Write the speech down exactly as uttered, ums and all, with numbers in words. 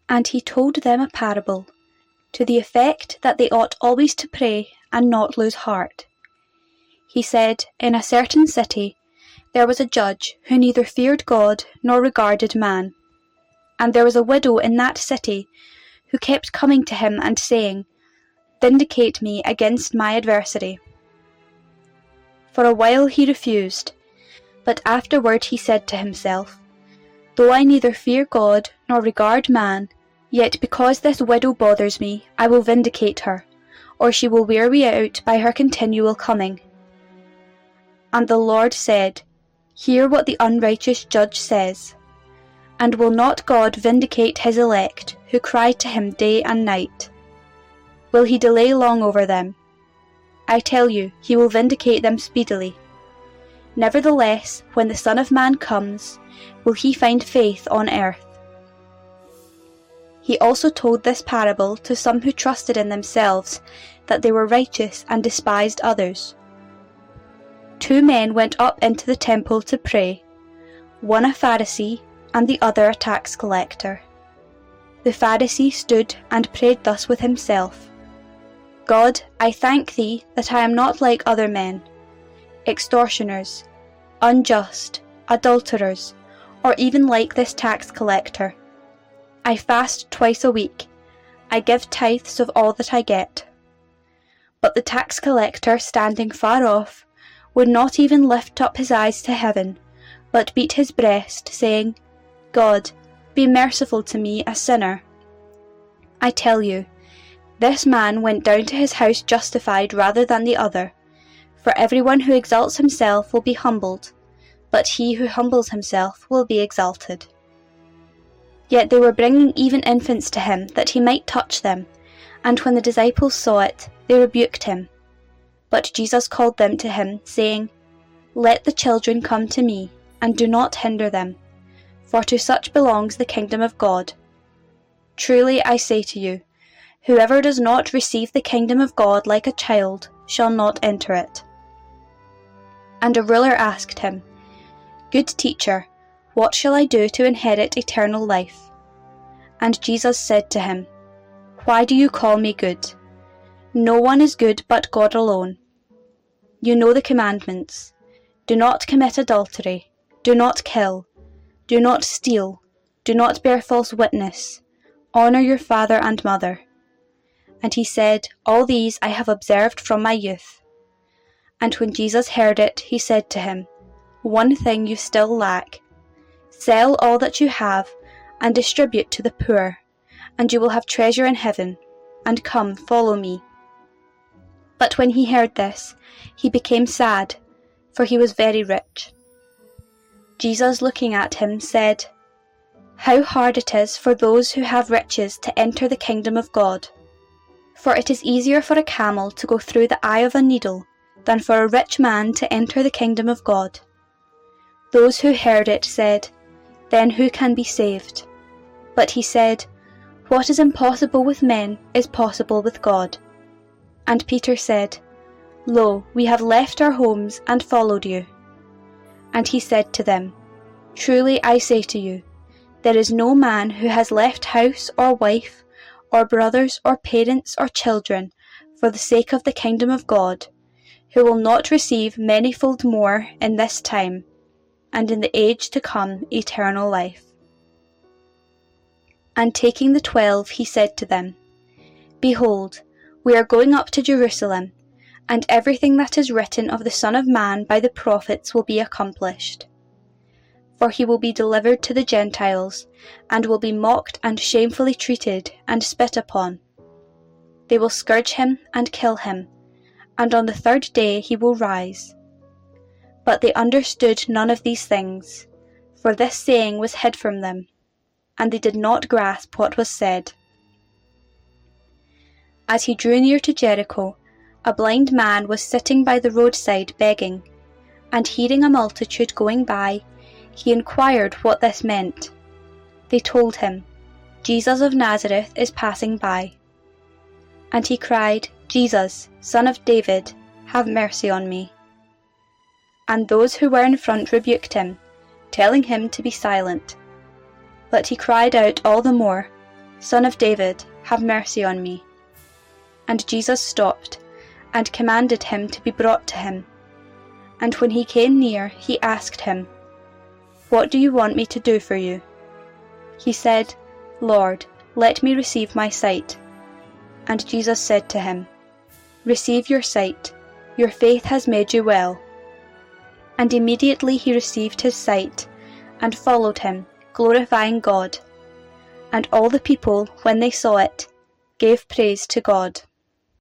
And he told them a parable, to the effect that they ought always to pray and not lose heart. He said, in a certain city there was a judge who neither feared God nor regarded man. And there was a widow in that city who kept coming to him and saying, "Vindicate me against my adversary." For a while he refused, but afterward he said to himself, "Though I neither fear God nor regard man, yet because this widow bothers me, I will vindicate her, or she will wear me out by her continual coming." And the Lord said, "Hear what the unrighteous judge says. And will not God vindicate his elect, who cry to him day and night? Will he delay long over them? I tell you, he will vindicate them speedily. Nevertheless, when the Son of Man comes, will he find faith on earth?" He also told this parable to some who trusted in themselves that they were righteous and despised others. Two men went up into the temple to pray, one a Pharisee and the other a tax collector. The Pharisee stood and prayed thus with himself, "God, I thank thee that I am not like other men, extortioners, unjust, adulterers, or even like this tax collector. I fast twice a week. I give tithes of all that I get." But the tax collector, standing far off, would not even lift up his eyes to heaven, but beat his breast, saying, "God, be merciful to me, a sinner." I tell you, this man went down to his house justified rather than the other. For everyone who exalts himself will be humbled, but he who humbles himself will be exalted. Yet they were bringing even infants to him, that he might touch them, and when the disciples saw it, they rebuked him. But Jesus called them to him, saying, "Let the children come to me, and do not hinder them, for to such belongs the kingdom of God. Truly I say to you, whoever does not receive the kingdom of God like a child shall not enter it." And a ruler asked him, "Good teacher, what shall I do to inherit eternal life?" And Jesus said to him, "Why do you call me good? No one is good but God alone. You know the commandments. Do not commit adultery. Do not kill. Do not steal. Do not bear false witness. Honour your father and mother." And he said, "All these I have observed from my youth." And when Jesus heard it, he said to him, "One thing you still lack. Sell all that you have and distribute to the poor, and you will have treasure in heaven, and come, follow me." But when he heard this, he became sad, for he was very rich. Jesus, looking at him, said, "How hard it is for those who have riches to enter the kingdom of God. For it is easier for a camel to go through the eye of a needle than for a rich man to enter the kingdom of God." Those who heard it said, "Then who can be saved?" But he said, "What is impossible with men is possible with God." And Peter said, "Lo, we have left our homes and followed you." And he said to them, "Truly I say to you, there is no man who has left house or wife, or brothers or parents or children, for the sake of the kingdom of God, who will not receive manyfold more in this time, and in the age to come eternal life." And taking the twelve, he said to them, "Behold, we are going up to Jerusalem, and everything that is written of the Son of Man by the prophets will be accomplished. For he will be delivered to the Gentiles, and will be mocked and shamefully treated and spit upon. They will scourge him and kill him, and on the third day he will rise." But they understood none of these things, for this saying was hid from them, and they did not grasp what was said. As he drew near to Jericho, a blind man was sitting by the roadside begging, and hearing a multitude going by, he inquired what this meant. They told him, "Jesus of Nazareth is passing by." And he cried, "Jesus, Son of David, have mercy on me." And those who were in front rebuked him, telling him to be silent. But he cried out all the more, Son of David, have mercy on me." And Jesus stopped, and commanded him to be brought to him. And when he came near, he asked him, "What do you want me to do for you?" He said, "Lord, let me receive my sight." And Jesus said to him, "Receive your sight, your faith has made you well." And immediately he received his sight, and followed him, glorifying God. And all the people, when they saw it, gave praise to God.